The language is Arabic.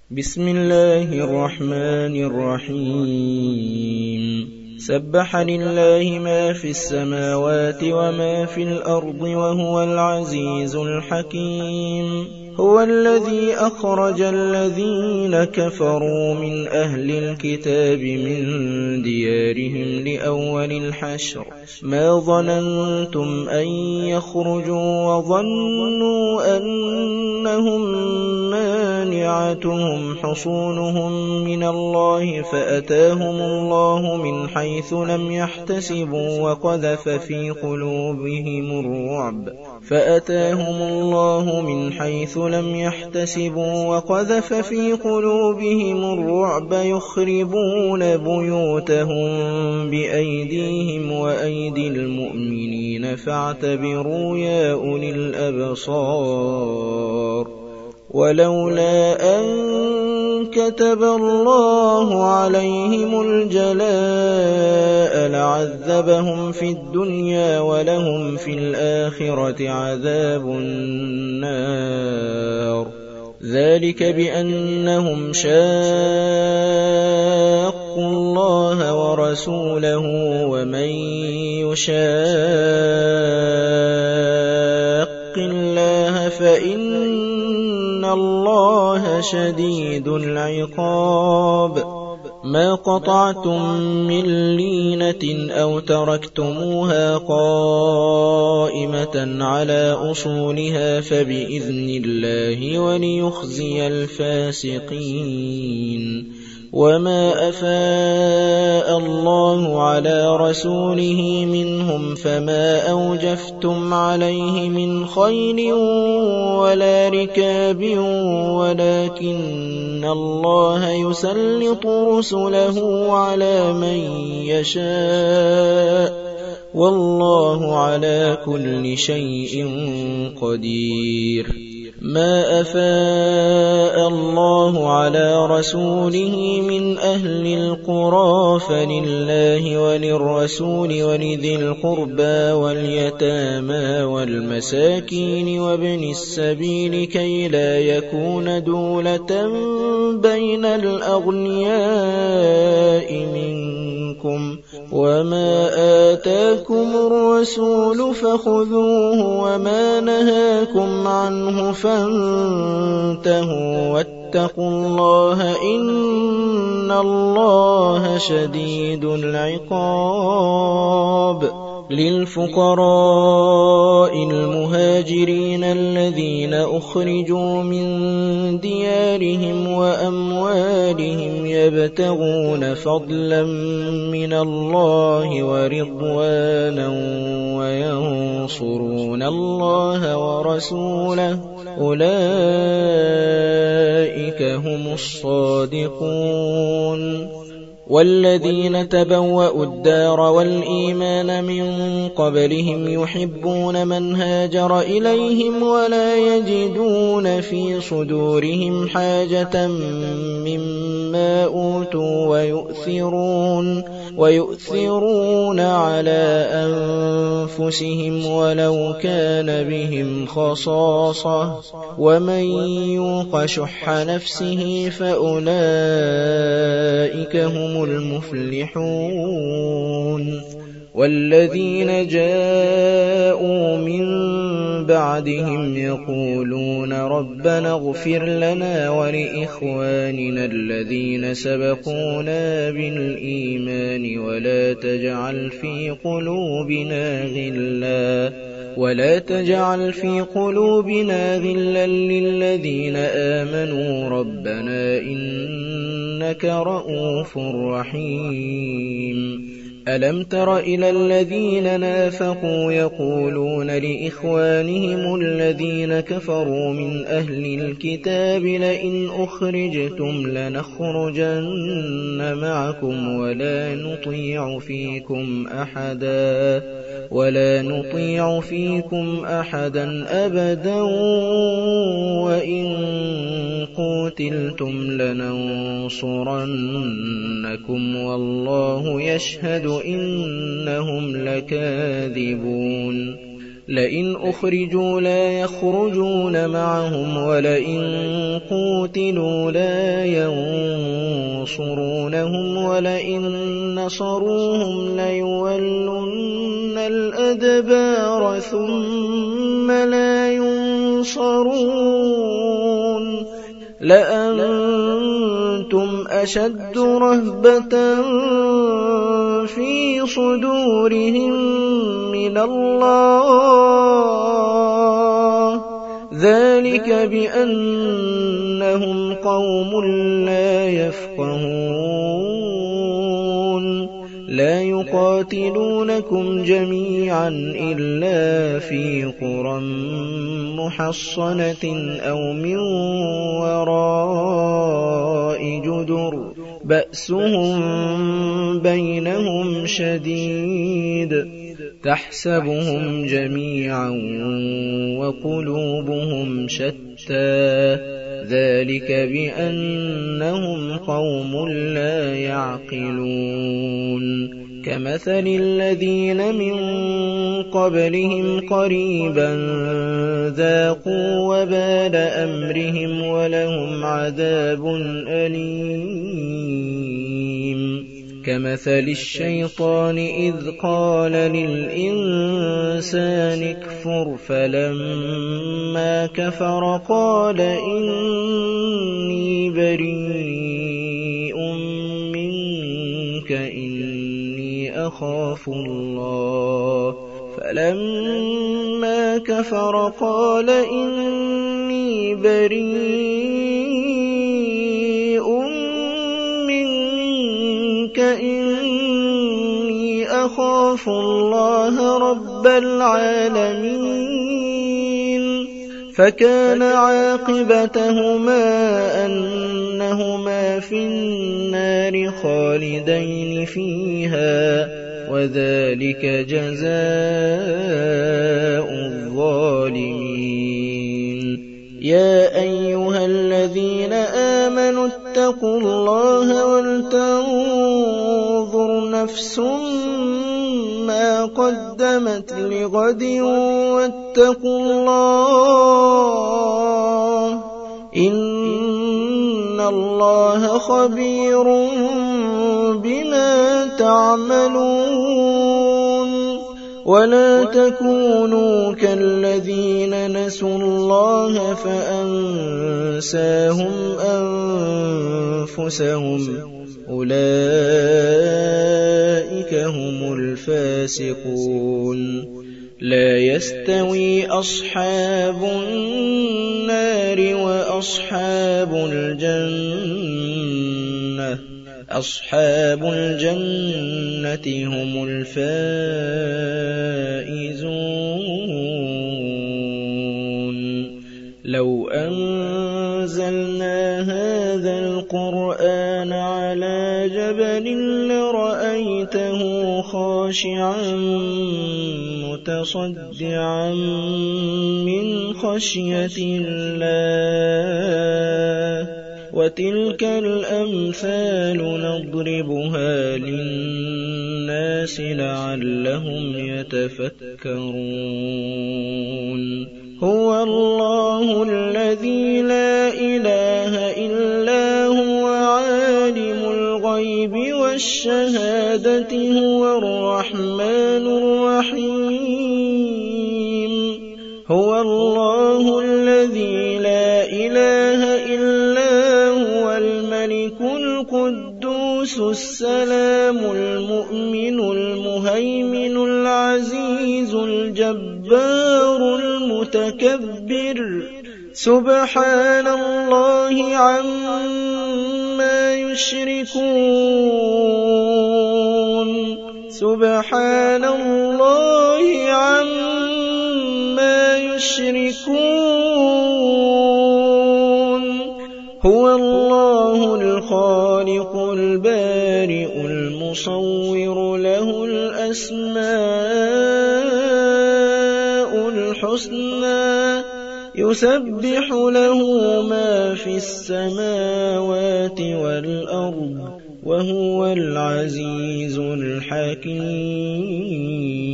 بسم الله الرحمن الرحيم سبح لله ما في السماوات وما في الأرض وهو العزيز الحكيم هو الذي أخرج الذين كفروا من أهل الكتاب من ديارهم لأول الحشر ما ظننتم أن يخرجوا وظنوا أنهم مانعتهم حصونهم من الله فأتاهم الله من حيث لم يحتسبوا وقذف في قلوبهم الرعب يخربون بيوتهم بأيديهم وأيدي المؤمنين فاعتبروا يا أولي الأبصار ولولا أن كتب الله عليهم الجلاء لعذبهم في الدنيا ولهم في الآخرة عذاب النار ذلك بأنهم شاقوا الله ورسوله ومن يشاق الله فإن الله شديد العقاب ما قطعتم من لينة أو تركتموها قائمة على أصولها فبإذن الله وليخزي الفاسقين وما أفاء الله على رسوله منهم فما أوجفتم عليه من خيل ولا ركاب ولكن الله يسلط رسله على من يشاء والله على كل شيء قدير ما أفاء الله على رسوله من أهل القرى فلله وللرسول ولذي القربى واليتامى والمساكين وابن السبيل كي لا يكون دولة بين الأغنياء منكم وما آتاكم الرسول فخذوه وما نهاكم عنه فانتهوا واتقوا الله إن الله شديد العقاب للفقراء المهاجرين الذين أخرجوا من ديارهم وأموالهم يبتغون فضلا من الله ورضوانا وينصرون الله ورسوله أولئك هم الصادقون والذين تبوأوا الدار والإيمان من قبلهم يحبون من هاجر إليهم ولا يجدون في صدورهم حاجة مما أوتوا ويؤثرون على أنفسهم ولو كان بهم خصاصة ومن يوق شح نفسه فأولئك هم المفلحون والذين جاءوا من بعدهم يقولون ربنا اغفر لنا ولإخواننا الذين سبقونا بالإيمان ولا تجعل في قلوبنا غلا للذين آمنوا ربنا إنك رؤوف رحيم ألم تر إلى الذين نافقوا يقولون لإخوانهم الذين كفروا من أهل الكتاب لئن أخرجتم لنخرجن معكم ولا نطيع فيكم أحدا أبدا وإن قوتلتم لننصرنكم والله يشهد إنهم لكاذبون لئن أخرجوا لا يخرجون معهم ولئن قوتلوا لا ينصرونهم ولئن نصروهم ليولن الأدبار ثم لا ينصرون لأنتم أشد رهبة في صدورهم من الله ذلك بأنهم قوم لا يفقهون لا يقاتلونكم جميعا إلا في قرى محصنة أو من وراء جدر بأسهم بينهم شديد تحسبهم جميعا وقلوبهم شتى ذلك بأنهم قوم لا يعقلون كمثل الذين من قبلهم قريبا ذاقوا وبال أمرهم ولهم عذاب أليم كمثل الشيطان إذ قال للإنسان اكفر فلما كفر قال إني بريء منك إني أخاف الله فلما كفر قال إني بريء منك إني أخاف الله رب العالمين فكان عاقبتهما أنهما في النار خالدين فيها وذلك جزاء الظالمين يا أيها الذين آمنوا اتقوا الله ولتنظر نفس ما قدمت لغد واتقوا الله إن الله خبير بما تعملون ولا تكونوا كالذين نسوا الله فأنساهم أنفسهم أولئك هم الفاسقون لا يستوي أصحاب النار وأصحاب الجنة أصحاب الجنة هم الفائزون لو أنزلنا هذا القرآن على جبل لرأيته خاشعا متصدعا من خشية الله وتلك الأمثال نضربها للناس لعلهم يتفكرون هو الله الذي لا إله إلا هو عالم الغيب والشهادة هو الرحمن الرحيم هو الله الذي لا إله إلا هو الملك القدوس السلام المؤمن المهيمن العزيز الجبار المتكبر سبحان الله عما يشركون سبحان الله عما يشركون هو الله الخالق البارئ المصور له الأسماء الحسنى يسبح له ما في السماوات والأرض وهو العزيز الحكيم